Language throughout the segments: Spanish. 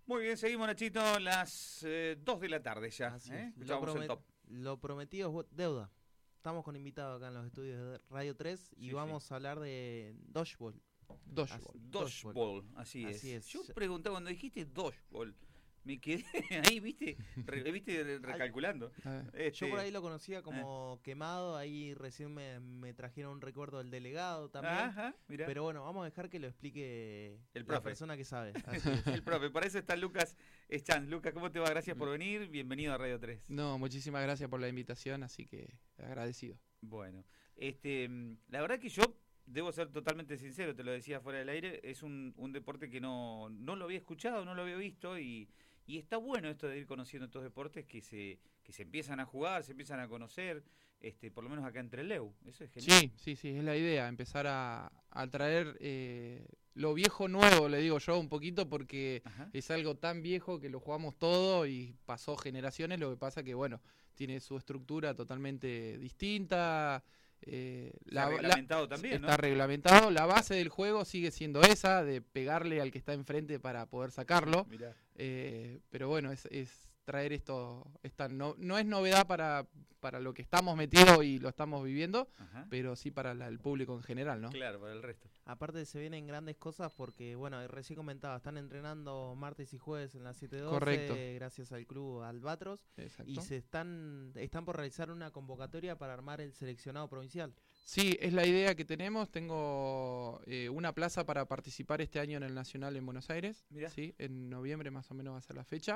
Muy bien, seguimos, Nachito, las 2 de la tarde ya. Así es. Escuchamos el top. Lo prometido es deuda. Estamos con invitados acá en los estudios de Radio 3 y vamos a hablar de dodgeball. Dodgeball, así es. es. Yo preguntaba cuando dijiste dodgeball, me quedé ahí, viste recalculando. Yo por ahí lo conocía como quemado, ahí recién me trajeron un recuerdo del delegado también. Ajá, mirá. Pero bueno, vamos a dejar que lo explique el la persona que sabe. Así es. El profe, para eso está Lucas Eschanz. Lucas, ¿cómo te va? Gracias por venir, bienvenido a Radio 3. No, muchísimas gracias por la invitación, así que agradecido. Bueno, la verdad que yo debo ser totalmente sincero, te lo decía fuera del aire, es un deporte que no lo había escuchado, no lo había visto y está bueno esto de ir conociendo estos deportes que se empiezan a jugar, se empiezan a conocer, por lo menos acá entre Leu. Eso es genial. Sí, es la idea, empezar a traer lo viejo nuevo, le digo yo un poquito, porque es algo tan viejo que lo jugamos todo y pasó generaciones, lo que pasa que, bueno, tiene su estructura totalmente distinta. Está reglamentado también, ¿no? Está reglamentado, la base del juego sigue siendo esa, de pegarle al que está enfrente para poder sacarlo. Mirá. Pero bueno, es traer esto, no es novedad para lo que estamos metidos y lo estamos viviendo, pero sí para el público en general, ¿no? Claro, para el resto. Aparte se vienen grandes cosas porque, bueno, recién comentaba, están entrenando martes y jueves en la 712. Correcto. Gracias al club Albatros. Exacto. Y están por realizar una convocatoria para armar el seleccionado provincial. Sí, es la idea que tenemos. Tengo una plaza para participar este año en el Nacional en Buenos Aires. Mirá. Sí, en noviembre más o menos va a ser la fecha.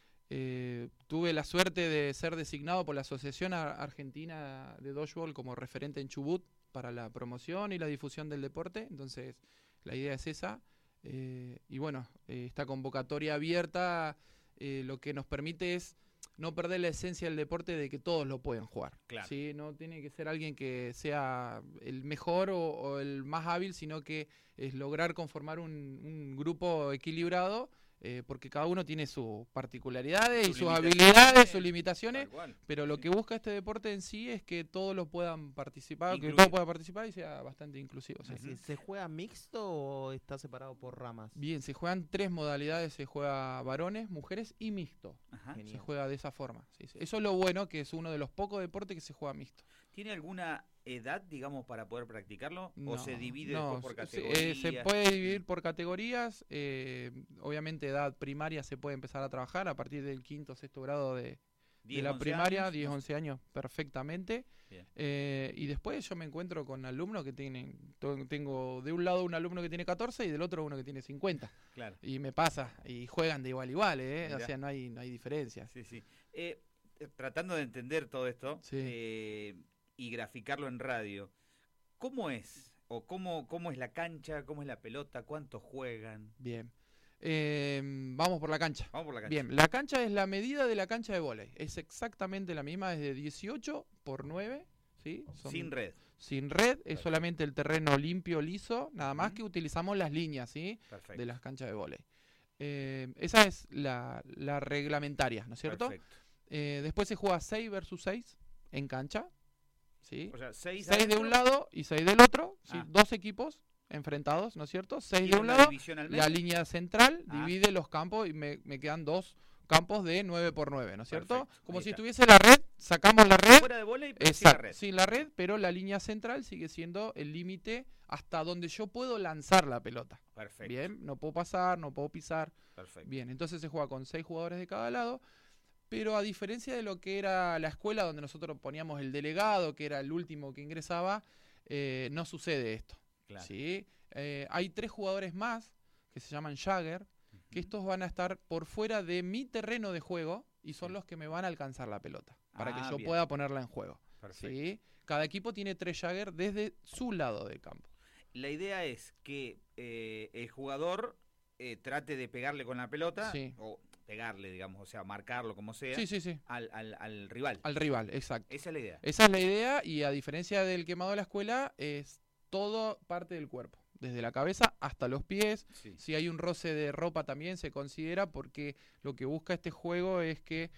Tuve la suerte de ser designado por la Asociación Argentina de Dodgeball como referente en Chubut para la promoción y la difusión del deporte. Entonces, la idea es esa. Y bueno, esta convocatoria abierta lo que nos permite es no perder la esencia del deporte de que todos lo pueden jugar. Claro. ¿Sí? No tiene que ser alguien que sea el mejor o el más hábil, sino que es lograr conformar un grupo equilibrado, porque cada uno tiene sus particularidades y sus habilidades, sus limitaciones, pero lo que busca este deporte en sí es que todos lo puedan participar, que todos puedan participar y sea bastante inclusivo. ¿Sí? ¿Se juega mixto o está separado por ramas? Bien, se juegan 3 modalidades, se juega varones, mujeres y mixto. Se juega de esa forma. Sí. Eso es lo bueno, que es uno de los pocos deportes que se juega mixto. ¿Tiene alguna edad, digamos, para poder practicarlo? No, ¿O se divide después por categorías? Se puede dividir por categorías. Obviamente, edad primaria se puede empezar a trabajar a partir del 5º o 6º grado de la primaria, 10, 11 años, perfectamente. Y después yo me encuentro con alumnos que tengo de un lado un alumno que tiene 14 y del otro uno que tiene 50. Claro. Y me pasa, y juegan de igual a igual, o sea, no hay diferencia. Sí. Tratando de entender todo esto y graficarlo en radio, ¿cómo es? ¿O cómo es la cancha? ¿Cómo es la pelota? ¿Cuántos juegan? Bien. Vamos por la cancha. Bien, la cancha es la medida de la cancha de vóley. Es exactamente la misma, es de 18 por 9. ¿Sí? Sin red. Sin red, es solamente el terreno limpio, liso, nada más que utilizamos las líneas, ¿sí? De las canchas de vóley. Esa es la reglamentaria, ¿no es cierto? Perfecto. Después se juega 6 versus 6 en cancha. ¿Sí? O sea, 6 de un lado y 6 del otro. ¿Sí? 2 equipos enfrentados, ¿no es cierto? 6 de un lado, la línea central divide los campos y me quedan 2 campos de 9 por 9, ¿no es cierto? Perfecto. Como si estuviese la red, sacamos la red. Fuera de vóley, pero sin la red. Sin la red, pero la línea central sigue siendo el límite hasta donde yo puedo lanzar la pelota. Perfecto. Bien, no puedo pasar, no puedo pisar. Perfecto. Bien, entonces se juega con 6 jugadores de cada lado. Pero a diferencia de lo que era la escuela donde nosotros poníamos el delegado, que era el último que ingresaba, no sucede esto. Claro. ¿Sí? Hay 3 jugadores más que se llaman Jagger, que estos van a estar por fuera de mi terreno de juego y son los que me van a alcanzar la pelota para que yo pueda ponerla en juego. ¿Sí? Cada equipo tiene 3 Jagger desde su lado del campo. La idea es que el jugador trate de pegarle con la pelota o pegarle, digamos, o sea, marcarlo como sea, al rival. Al rival, exacto. Esa es la idea. Esa es la idea y a diferencia del quemado de la escuela, es todo parte del cuerpo. Desde la cabeza hasta los pies. Si hay un roce de ropa también se considera porque lo que busca este juego es que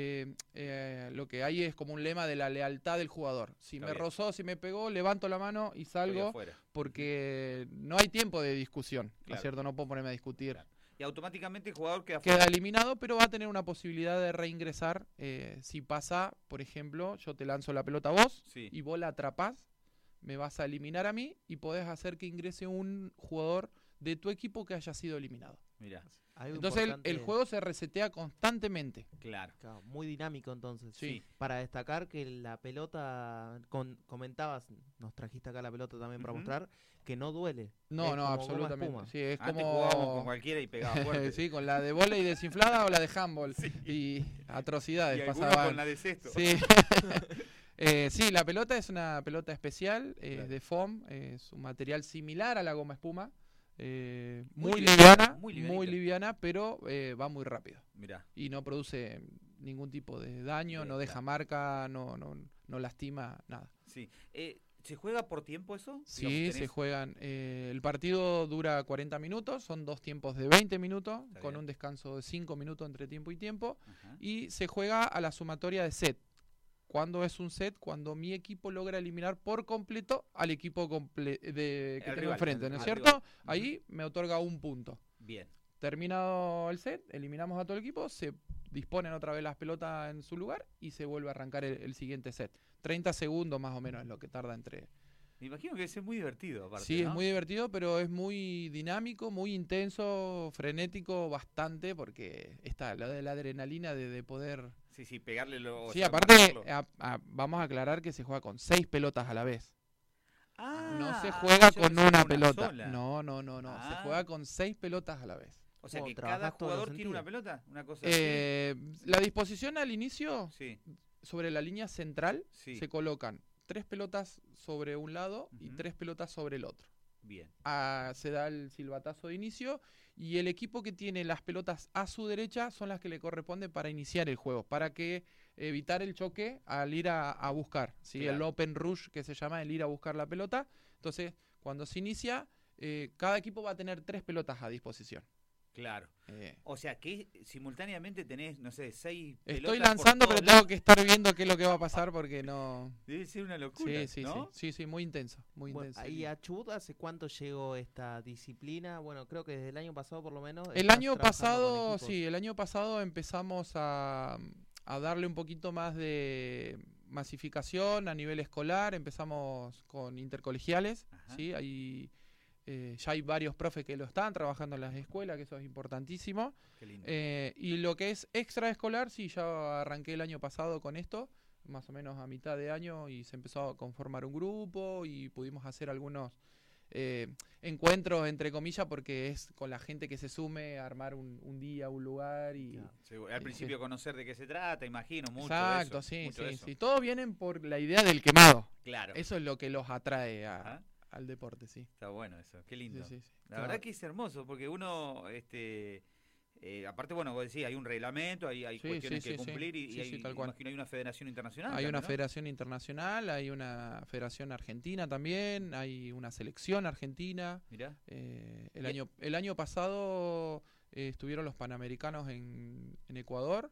lo que hay es como un lema de la lealtad del jugador. Si me rozó, si me pegó, levanto la mano y salgo porque no hay tiempo de discusión, ¿no es cierto? No puedo ponerme a discutir. Y automáticamente el jugador queda queda fuera. eliminado, pero va a tener una posibilidad de reingresar si pasa, por ejemplo, yo te lanzo la pelota a vos Sí. y vos la atrapás, me vas a eliminar a mí y podés hacer que ingrese un jugador de tu equipo que haya sido eliminado. Mirá, Algo Entonces importante, el juego se resetea constantemente. claro. claro, muy dinámico entonces. Sí. Para destacar que la pelota, comentabas, nos trajiste acá la pelota también para Ujú. mostrar, que no duele. No, Es no, como goma absolutamente. espuma. Sí, es Antes como jugábamos con cualquiera y pegaba fuerte. sí, con la de vóley desinflada o la de handball. Sí. Y atrocidades Y algunos pasaban. con la de cesto. Sí. Sí, la pelota es una pelota especial, Claro. de foam, es un material similar a la goma espuma, Muy muy liviana, liviana, muy muy livianita. liviana, pero va muy rápido Mirá. y no produce ningún tipo de daño, no deja Claro. marca, no lastima, nada. Sí. ¿Se juega por tiempo eso? Sí, Digamos, se tenés- juegan. El partido dura 40 minutos, son 2 tiempos de 20 minutos, Está con bien. un descanso de 5 minutos entre tiempo y tiempo, Ajá. y se juega a la sumatoria de set. ¿Cuándo es un set? Cuando mi equipo logra eliminar por completo al equipo que Al tengo rival, enfrente, ¿no es al cierto? rival. Ujú. Ahí me otorga un punto. Bien. Terminado el set, eliminamos a todo el equipo, se disponen otra vez las pelotas en su lugar y se vuelve a arrancar el siguiente set. 30 segundos más o menos es lo que tarda entre... Me imagino que es muy divertido, aparte, Sí, ¿no? es muy divertido, pero es muy dinámico, muy intenso, frenético, bastante, porque está lo de la adrenalina de poder... Sí, pegarle lo... Sí, o sea, aparte, marcarlo. vamos a aclarar que se juega con 6 pelotas a la vez. No se Ah, juega yo con pensé que una era pelota. sola. No. Se Ah. juega con 6 pelotas a la vez. O sea Como que trabajás cada todos los jugador tiene una sentidos. pelota, una cosa así. La disposición al inicio, Sí, sobre la línea central, sí. se colocan 3 pelotas sobre un lado y Ujú. 3 pelotas sobre el otro. Bien. Se da el silbatazo de inicio y el equipo que tiene las pelotas a su derecha son las que le corresponde para iniciar el juego, para que evitar el choque al ir a buscar, ¿sí? Claro. El open rush que se llama, el ir a buscar la pelota. Entonces, cuando se inicia, cada equipo va a tener 3 pelotas a disposición. Claro. Eh, O sea que simultáneamente tenés, no sé, 6 pelotas Estoy por lanzando, todos pero tengo lados. que estar viendo qué es lo que va a pasar porque no... Debe ser una locura, Sí, ¿no? sí, muy intenso, muy Bueno, intenso. ahí a Chubut, ¿hace cuánto llegó esta disciplina? Bueno, creo que desde el año pasado por lo menos. El estás año trabajando pasado, con equipos. sí, el año pasado empezamos a darle un poquito más de masificación a nivel escolar, empezamos con intercolegiales, Ajá. ¿sí? Ya hay varios profes que lo están trabajando en las escuelas, que eso es importantísimo. Qué lindo. Y lo que es extraescolar, sí, ya arranqué el año pasado con esto, más o menos a mitad de año, y se empezó a conformar un grupo y pudimos hacer algunos encuentros, entre comillas, porque es con la gente que se sume a armar un día, un lugar y... Claro. Seguro. Al sí, principio sí. conocer de qué se trata, imagino, mucho Exacto, de eso. sí, mucho de sí, eso. sí. Todos vienen por la idea del quemado. Claro. Eso es lo que los atrae Ajá. al deporte, sí. Está bueno eso, qué lindo. Sí, sí, sí. La verdad que es hermoso, porque uno, aparte, bueno, vos decís, hay un reglamento, hay Sí, cuestiones sí, que sí, cumplir sí. y Sí, hay, sí, tal cual. imagino hay una federación internacional. Hay también, una ¿no? federación internacional, hay una federación argentina también, hay una selección argentina. Mirá, El año pasado estuvieron los Panamericanos en Ecuador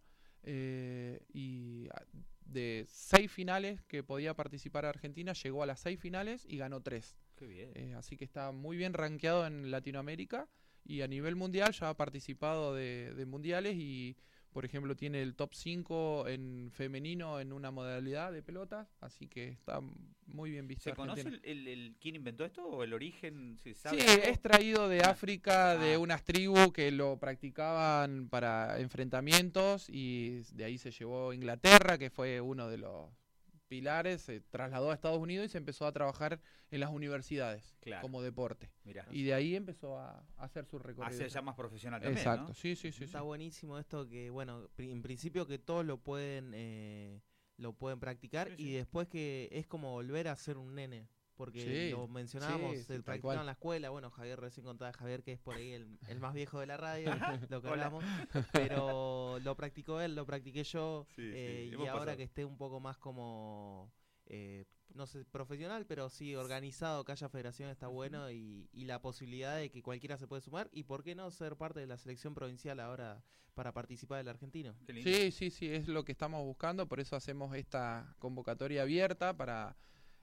y de 6 finales que podía participar Argentina, llegó a las 6 finales y ganó 3. qué bien. Así que está muy bien rankeado en Latinoamérica y a nivel mundial ya ha participado de mundiales y, por ejemplo, tiene el top 5 en femenino en una modalidad de pelotas, así que está muy bien visto. ¿Se conoce Argentina. quién inventó esto o el origen? ¿Se Sí, sabe algo? es traído de África, de Ah. unas tribus que lo practicaban para enfrentamientos y de ahí se llevó a Inglaterra, que fue uno de los pilares, se trasladó a Estados Unidos y se empezó a trabajar en las universidades Claro. como deporte. Mirá. Y de ahí empezó a hacer su recorrido. Hace ya más profesional también, Exacto, ¿no? sí. Está buenísimo esto que, bueno, en principio que todos lo pueden practicar Sí, y sí. después que es como volver a ser un nene. Porque Sí, lo mencionábamos, sí, el tal practicado cual. en la escuela. Bueno, Javier recién contaba, Javier que es por ahí el más viejo de la radio, lo que Hola. hablamos. Pero lo practicó él, lo practiqué yo. Sí, y hemos ahora pasado. que esté un poco más como, no sé, profesional, pero sí organizado, que haya federación está bueno y la posibilidad de que cualquiera se puede sumar. Y por qué no ser parte de la selección provincial ahora para participar del argentino. Qué lindo. Sí, es lo que estamos buscando, por eso hacemos esta convocatoria abierta para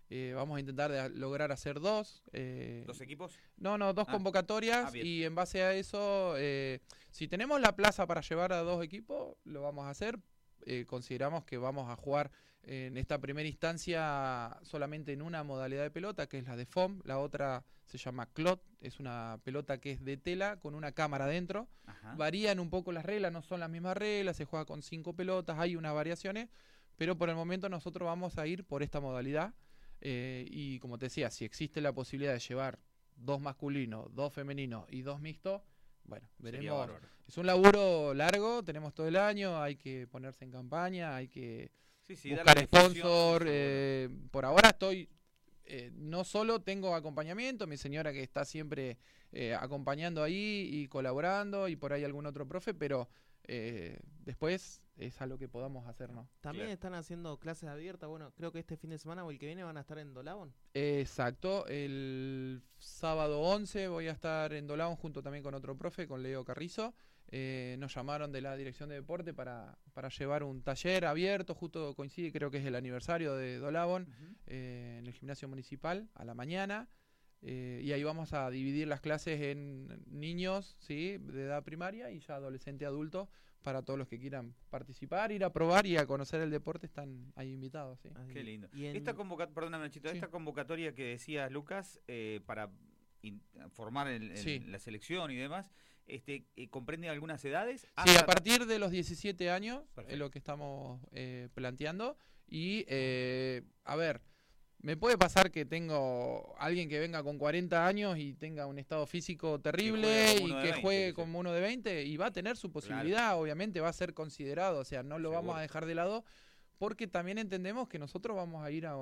Vamos a intentar lograr hacer 2. ¿2 equipos? No, 2 convocatorias y en base a eso, si tenemos la plaza para llevar a 2 equipos, lo vamos a hacer. Consideramos que vamos a jugar en esta primera instancia solamente en una modalidad de pelota, que es la de foam. La otra se llama clot, es una pelota que es de tela con una cámara dentro. Ajá. Varían un poco las reglas, no son las mismas reglas, se juega con 5 pelotas, hay unas variaciones, pero por el momento nosotros vamos a ir por esta modalidad. Y como te decía, si existe la posibilidad de llevar 2 masculinos, 2 femeninos y 2 mixtos, bueno, veremos. Es un laburo largo, tenemos todo el año, hay que ponerse en campaña, hay que buscar sponsor. Por ahora estoy, no solo tengo acompañamiento, mi señora que está siempre acompañando ahí y colaborando, y por ahí algún otro profe, pero después es algo que podamos hacer, ¿no? También están haciendo clases abiertas, bueno, creo que este fin de semana o el que viene van a estar en Dolabón. Exacto, el sábado 11 voy a estar en Dolabón junto también con otro profe, con Leo Carrizo. Nos llamaron de la Dirección de Deporte para llevar un taller abierto, justo coincide, creo que es el aniversario de Dolabón, en el gimnasio municipal a la mañana. Y ahí vamos a dividir las clases en niños, ¿sí?, de edad primaria, y ya adolescente, adulto, para todos los que quieran participar, ir a probar y a conocer el deporte, están ahí invitados. ¿Sí? Qué lindo. Perdóname, Nachito, esta convocatoria que decías, Lucas, para formar en la selección y demás, ¿comprende algunas edades? Sí, a partir de los 17 años. Perfecto. Es lo que estamos planteando. Y, a ver, me puede pasar que tengo alguien que venga con 40 años y tenga un estado físico terrible y que juegue como uno de 20 y va a tener su posibilidad, claro. Obviamente va a ser considerado, o sea, no lo vamos a dejar de lado, porque también entendemos que nosotros vamos a ir a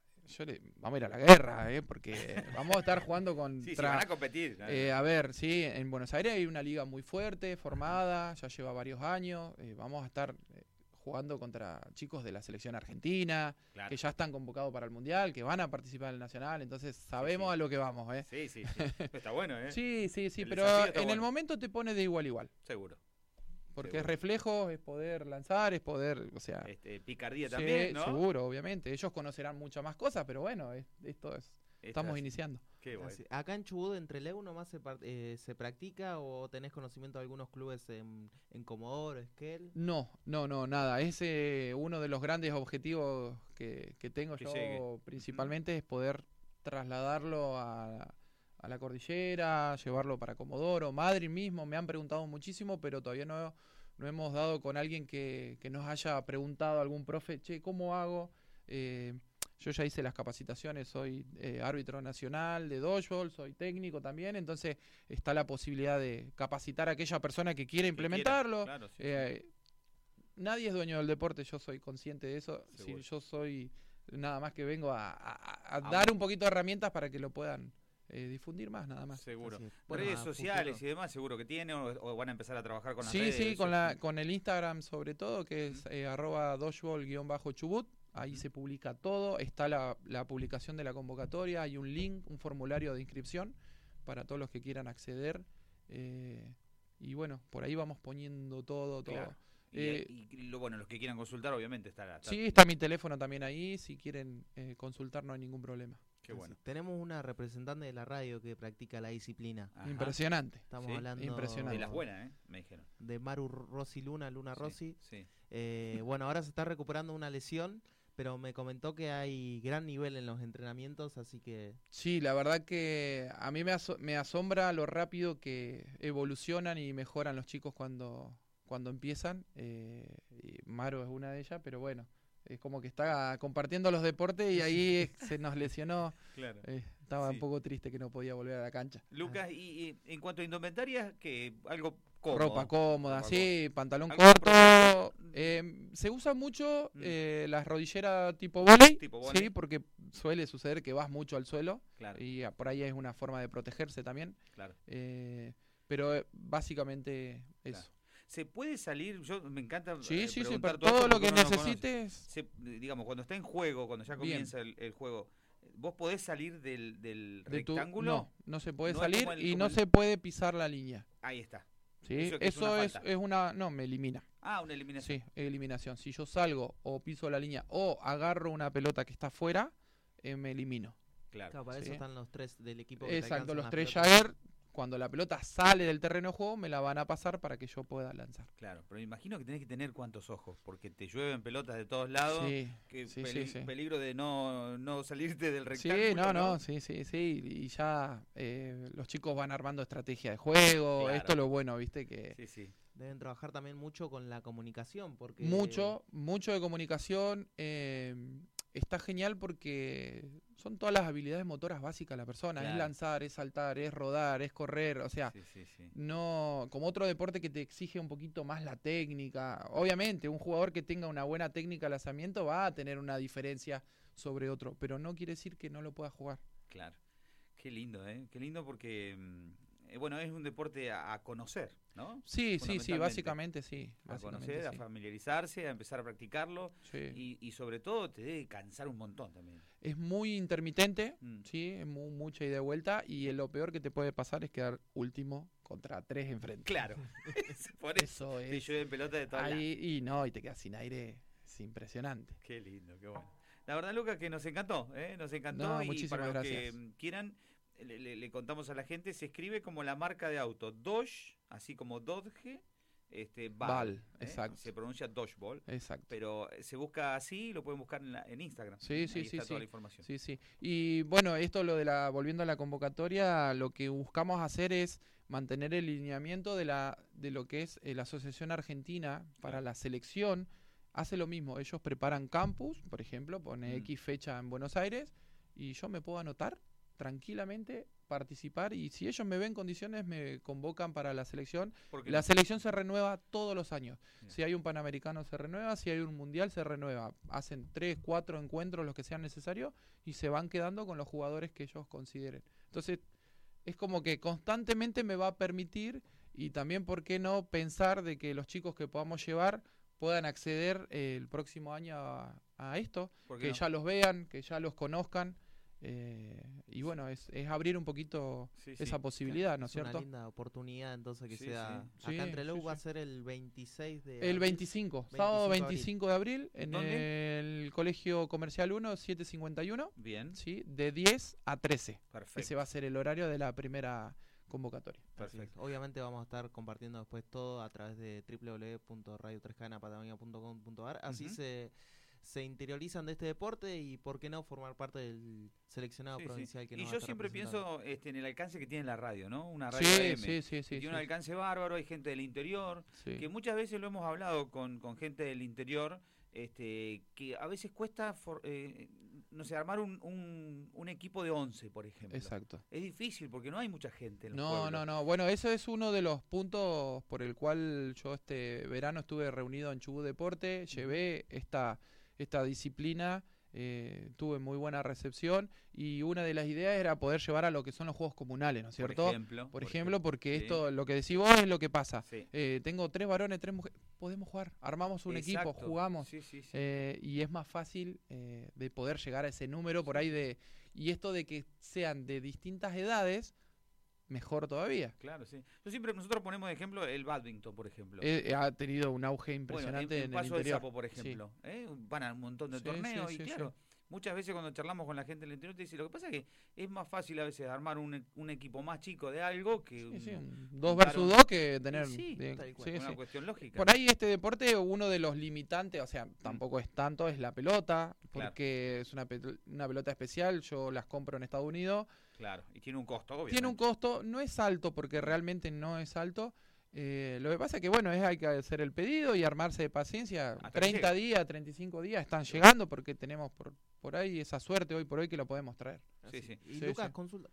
la guerra, porque vamos a estar jugando contra... Sí, van a competir. A ver, sí, en Buenos Aires hay una liga muy fuerte, formada, ya lleva varios años, vamos a estar... jugando contra chicos de la selección argentina, claro, que ya están convocados para el Mundial, que van a participar en el Nacional, entonces sabemos a lo que vamos, Sí. Está bueno, Sí, pero en el momento te pone de igual a igual. Seguro. Porque es reflejo, es poder lanzar, es poder, o sea... picardía también, ¿no? Seguro, obviamente. Ellos conocerán muchas más cosas, pero bueno, estamos iniciando. Qué bueno. Acá en Chubut, entre Leu nomás se practica, o tenés conocimiento de algunos clubes en Comodoro, Esquel? No, nada. Es uno de los grandes objetivos que tengo yo principalmente, es poder trasladarlo a la cordillera, llevarlo para Comodoro, Madrid mismo. Me han preguntado muchísimo, pero todavía no hemos dado con alguien que nos haya preguntado, algún profe, ¿cómo hago? Yo ya hice las capacitaciones, soy árbitro nacional de dodgeball, soy técnico también, entonces está la posibilidad de capacitar a aquella persona que quiera implementarlo. Claro, Nadie es dueño del deporte, yo soy consciente de eso. Sí, yo soy nada más que vengo a dar un poquito de herramientas para que lo puedan difundir más, nada más. Seguro. Redes sociales y demás, seguro que tiene, o van a empezar a trabajar con las redes. Sí, con el Instagram sobre todo, que es @dodgeball_chubut. Ahí se publica todo, está la publicación de la convocatoria, hay un link, un formulario de inscripción para todos los que quieran acceder. Y bueno, por ahí vamos poniendo todo. Claro. Los que quieran consultar, obviamente estará. Sí, está mi teléfono también ahí, si quieren consultar no hay ningún problema. Qué bueno. Tenemos una representante de la radio que practica la disciplina. Ajá. Impresionante. Estamos hablando impresionante. De las buenas, me dijeron. De Maru Rossi Luna Rossi. Sí. Bueno, ahora se está recuperando una lesión, pero me comentó que hay gran nivel en los entrenamientos, así que... Sí, la verdad que a mí me asombra lo rápido que evolucionan y mejoran los chicos cuando empiezan. Y Maru es una de ellas, pero bueno, es como que está compartiendo los deportes y ahí se nos lesionó. Claro. Estaba un poco triste que no podía volver a la cancha. Lucas, y en cuanto a indumentaria, que algo cómodo. Ropa cómoda, pantalón corto. Se usa mucho las rodilleras tipo vóley, sí, porque suele suceder que vas mucho al suelo, claro, y por ahí es una forma de protegerse también. Claro. Pero básicamente eso. Claro. ¿Se puede salir? Yo me encanta para todo lo que necesites. Digamos, cuando está en juego, cuando ya comienza el juego, ¿vos podés salir del rectángulo? No se puede salir y no se puede pisar la línea. Ahí está. Sí, eso es una... No, me elimina. Una eliminación. Sí, eliminación. Si yo salgo o piso la línea o agarro una pelota que está afuera, me elimino. Claro. Claro, para Sí. eso están los 3 del equipo. Que te Exacto, alcanzan los las 3 pelotas. Jagger, cuando la pelota sale del terreno de juego, me la van a pasar para que yo pueda lanzar. Claro, pero imagino que tenés que tener cuántos ojos, porque te llueven pelotas de todos lados, Sí, que sí, sí, sí. peligro de no salirte del Sí, rectángulo. sí, y ya los chicos van armando estrategia de juego, Claro. esto es lo bueno, viste, que Sí, sí. Deben trabajar también mucho con la comunicación, porque mucho de comunicación, está genial porque son todas las habilidades motoras básicas de la persona, es Claro. lanzar, es saltar, es rodar, es correr, o sea, Sí, sí, sí. no como otro deporte que te exige un poquito más la técnica. Obviamente, un jugador que tenga una buena técnica de lanzamiento va a tener una diferencia sobre otro, pero no quiere decir que no lo pueda jugar. Claro. Qué lindo, ¿eh? Qué lindo porque, bueno, es un deporte a conocer, ¿no? Sí, Fundamentalmente. básicamente sí. A Básicamente conocer, a sí. familiarizarse, a empezar a practicarlo Sí. y sobre todo te debe cansar un montón también. Es muy intermitente, Mm. sí, es mucha ida y vuelta, y lo peor que te puede pasar es quedar último contra 3 enfrente. Claro. Por eso Eso te es. llueven pelotas de todos lados. Ahí, y te quedas sin aire, es impresionante. Qué lindo, qué bueno. La verdad, Lucas, que nos encantó, ¿eh? Nos encantó. No, Y muchísimas para los gracias. que quieran, le contamos a la gente, se escribe como la marca de auto, Dodge, así como Dodge, Ball. Exacto. Se pronuncia Dodgeball, Exacto. pero se busca así, lo pueden buscar en Instagram. Sí, Ahí sí, sí, está toda sí. la información. Sí, sí. Y bueno, esto volviendo a la convocatoria, lo que buscamos hacer es mantener el lineamiento de lo que es la Asociación Argentina para Claro. la selección. Hace lo mismo, ellos preparan campus, por ejemplo, pone X fecha en Buenos Aires y yo me puedo anotar tranquilamente, participar, y si ellos me ven en condiciones me convocan para la selección. Porque La selección se renueva todos los años. Bien. Si hay un Panamericano se renueva, si hay un Mundial se renueva. Hacen 3, 4 encuentros, los que sean necesarios, y se van quedando con los jugadores que ellos consideren. Entonces, es como que constantemente me va a permitir, y también, ¿por qué no pensar de que los chicos que podamos llevar puedan acceder el próximo año a esto? ¿por qué Que no? ya los vean, que ya los conozcan. Y bueno, es abrir un poquito Sí, sí. esa posibilidad, ¿no es es una cierto? linda oportunidad entonces que Sí, sea. sí. Acá en Sí, Trelew sí, va a sí. ser el 26 de El abril. 25, sábado 25 de abril. 25 de abril, en ¿Dónde? el Colegio Comercial 1, 751, Bien, ¿sí? De 10 a 13. perfecto. Ese va a ser el horario de la primera convocatoria. Así es. Perfecto. Obviamente vamos a estar compartiendo después todo a través de www.radio3cadenapatagonia.com.ar. Así Ujú. se interiorizan de este deporte y por qué no formar parte del seleccionado Sí, sí. provincial que Y nos va a yo estar siempre representando. pienso en el alcance que tiene la radio, ¿no? Una radio Sí, AM. sí, sí, que sí. tiene un sí, alcance bárbaro, hay gente del interior, sí. que muchas veces lo hemos hablado con gente del interior, que a veces cuesta, no sé, armar un equipo de 11, por ejemplo. Exacto. Es difícil porque no hay mucha gente en los No, pueblos. no, no. Bueno, eso es uno de los puntos por el cual yo este verano estuve reunido en Chubut Deporte, llevé esta disciplina, tuve muy buena recepción, y una de las ideas era poder llevar a lo que son los juegos comunales, ¿no es cierto? Por Por ejemplo, porque sí. esto, lo que decís vos es lo que pasa. Sí. Tengo 3 varones, 3 mujeres, podemos jugar, armamos un equipo, Exacto. jugamos. Sí, sí, sí. Y es más fácil de poder llegar a ese número por ahí y esto de que sean de distintas edades, mejor todavía. Claro, sí. Nosotros ponemos de ejemplo el badminton, por ejemplo. Ha tenido un auge Bueno, impresionante en en el Paso del interior. Sapo, por Sí. ejemplo. Van a un montón de Sí, torneos sí, y sí, claro, muchas veces cuando charlamos con la gente del interior te dice, lo que pasa es que es más fácil a veces armar un equipo más chico de algo que Sí, sí, un 2 varón. versus 2 que tener. Sí, tal cual. sí, una sí. cuestión lógica. Por ahí este deporte, uno de los limitantes, o sea, tampoco es tanto, es la pelota, porque es una pelota especial, yo las compro en Estados Unidos. Claro, y tiene un costo, obviamente. Tiene un costo, no es alto porque realmente no es alto. Lo que pasa es que, bueno, hay que hacer el pedido y armarse de paciencia. Hasta que 30 llegue. días, 35 días están llegando porque tenemos por ahí esa suerte hoy por hoy que lo podemos traer. Sí, Así. sí. Y Sí, Lucas, sí. consulta,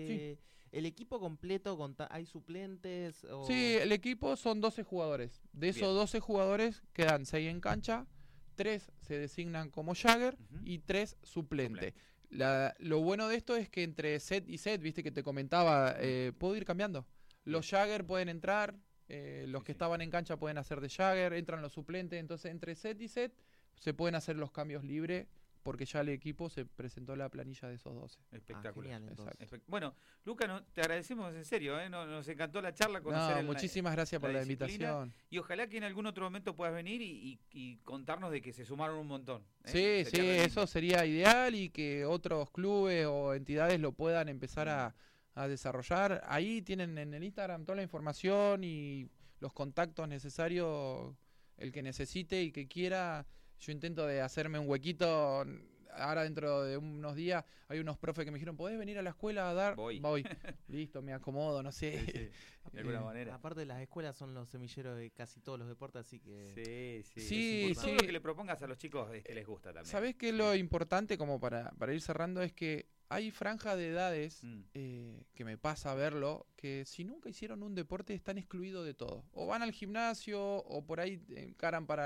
el equipo completo, ¿hay suplentes? O... Sí, el equipo son 12 jugadores. De esos Bien. 12 jugadores quedan 6 en cancha, 3 se designan como Jagger Ujú. y 3 suplentes. Lo bueno de esto es que entre set y set, viste que te comentaba, puedo ir cambiando. Los Jagger pueden entrar, los Sí, sí. que estaban en cancha pueden hacer de Jagger, entran los suplentes, entonces entre set y set se pueden hacer los cambios libres porque ya el equipo se presentó la planilla de esos 12. Espectacular. Genial, entonces. Exacto. Bueno, Luca, te agradecemos en serio, nos encantó la charla, conocer No, muchísimas gracias por la invitación. Y ojalá que en algún otro momento puedas venir y contarnos de que se sumaron un montón. Sí, sí, eso sería ideal y que otros clubes o entidades lo puedan empezar a desarrollar. Ahí tienen en el Instagram toda la información y los contactos necesarios, el que necesite y que quiera. Yo intento de hacerme un huequito. Ahora dentro de unos días hay unos profes que me dijeron, ¿podés venir a la escuela a dar? Voy. Listo, me acomodo, no sé. Sí, de alguna manera. Aparte, las escuelas son los semilleros de casi todos los deportes, así que... Sí, todo lo que le propongas a los chicos les gusta también. ¿Sabés qué? Lo importante, como para ir cerrando, es que hay franjas de edades que me pasa a verlo, que si nunca hicieron un deporte están excluidos de todo. O van al gimnasio, o por ahí encaran para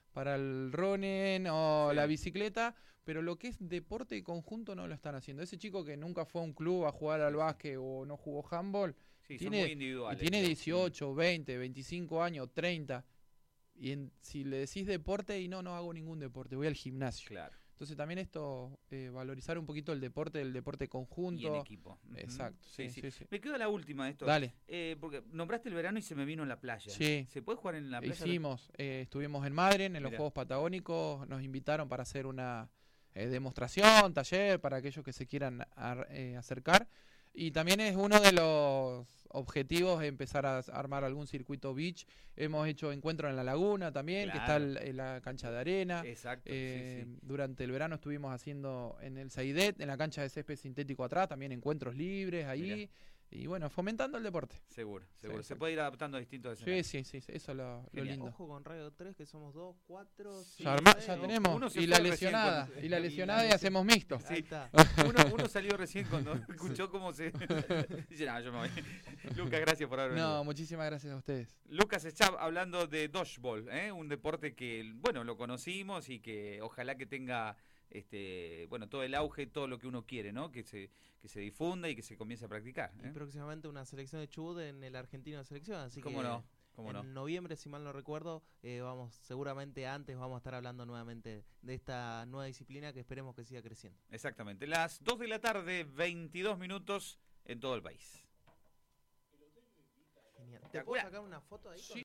el running o la bicicleta, pero lo que es deporte conjunto no lo están haciendo. Ese chico que nunca fue a un club a jugar al básquet o no jugó handball, son muy individuales, tiene 18, 20, 25 años, 30, y si le decís deporte, y no hago ningún deporte, voy al gimnasio. Claro. Entonces también esto, valorizar un poquito el deporte conjunto. Y en equipo. Exacto. Sí. Me quedo la última de esto. Dale. Porque nombraste el verano y se me vino en la playa. Sí. ¿Se puede jugar en la playa? Hicimos, estuvimos en Madrid, en los Juegos Patagónicos, nos invitaron para hacer una demostración, taller, para aquellos que se quieran acercar. Y también es uno de los objetivos empezar a armar algún circuito beach. Hemos hecho encuentros en la laguna también, claro, que está en la cancha de arena. Exacto. Durante el verano estuvimos haciendo en el Saidet, en la cancha de césped sintético atrás, también encuentros libres ahí. Mirá. Y bueno, fomentando el deporte. Seguro. Sí, se puede ir adaptando a distintos escenarios. Sí, eso es lo lindo. Ojo con Radio 3, que somos 2, 4, 5, ya tenemos. Y la lesionada, y hacemos mixto. Sí. Uno salió recién cuando escuchó cómo se... Dice, no, yo me voy. Lucas, gracias por haber venido. No, muchísimas gracias a ustedes. Lucas Schab hablando de dodgeball, un deporte que, bueno, lo conocimos y que ojalá que tenga... todo el auge, todo lo que uno quiere, ¿no? Que se difunda y que se comience a practicar. Y próximamente una selección de Chubut en el argentino de selección, así ¿Cómo que no? en noviembre, si mal no recuerdo, seguramente antes vamos a estar hablando nuevamente de esta nueva disciplina que esperemos que siga creciendo. Exactamente, las 2 de la tarde, 22 minutos en todo el país. Genial. ¿Te puedo sacar una foto ahí? Sí.